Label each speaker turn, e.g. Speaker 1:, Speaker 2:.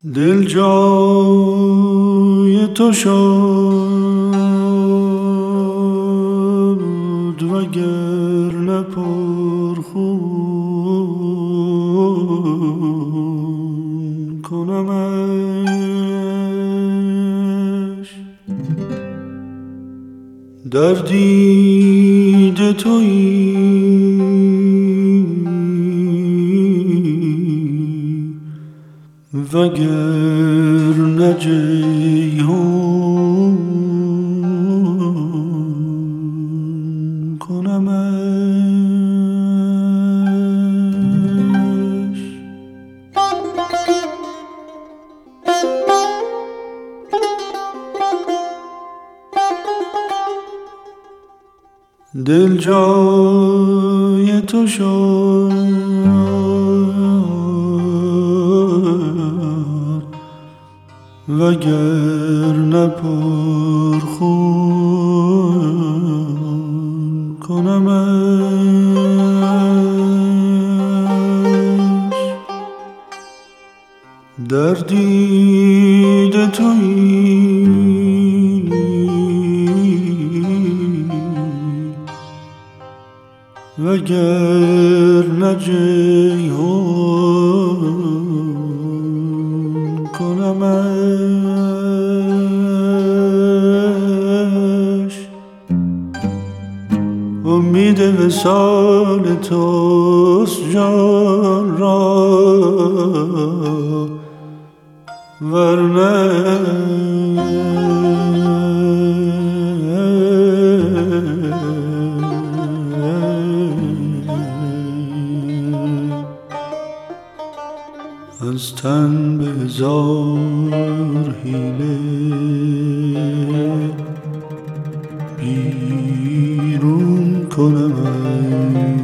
Speaker 1: دل جای تو شد وگر نه پرخون کنمش در دید تویی وگر نه جیحون کنمش دل جای تو شد وگر نه پرخون کنمش در دید تویی وگر نه جیحون کنمش امید وصال توست جان را ورنه از تن به هزار حیله بیرون کنمش